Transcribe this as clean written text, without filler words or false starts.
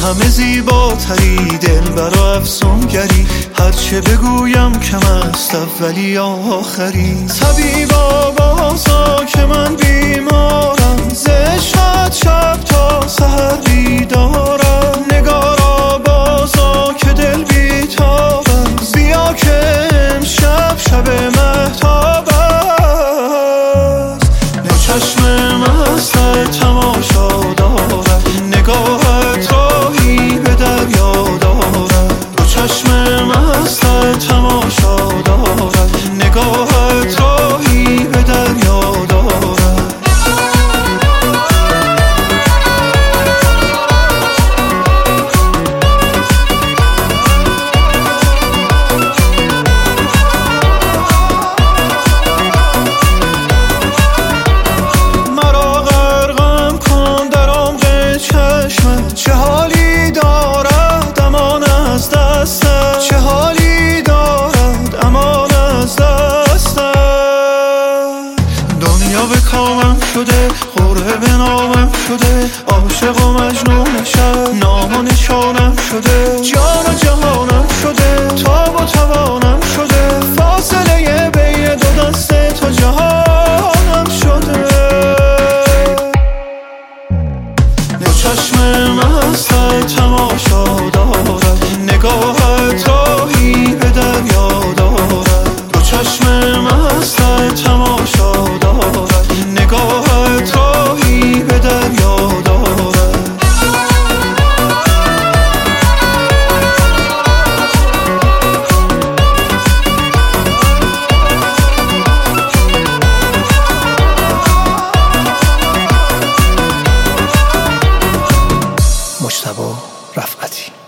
همه زیباتری، دلبر و افسونگری، هرچه بگویم کم است اولی یا آخری. طبیبا بازا که من بیمارم، ز عشقت شب تا سحر بیدارم. نگارا بازا که دل بیتابم، بیا که امشب شب مهتاب است. چشم مستت تماشا دارد، نگاهت راهی به دریا دارد. دو چشم مستت تماشا دارد، نگاهت راهی به دریا دارد. چه حالی دارد امان از دستت، چه حالی دارد امان از دستت. دنیا به کامم شده، غره به نامم شده، عاشق و مجنونشم، نام و نشانم شده. جان و جهانم شده، تاب و توانم شده، فاصله بین دو دست تو جهانم شده. چشم مستت تماشا دارد، نگاهت راهی به دریا دارد. دو چشم مستت تماشا دارد، نگاهت راهی به دریا دارد. مجتبی رفعتی.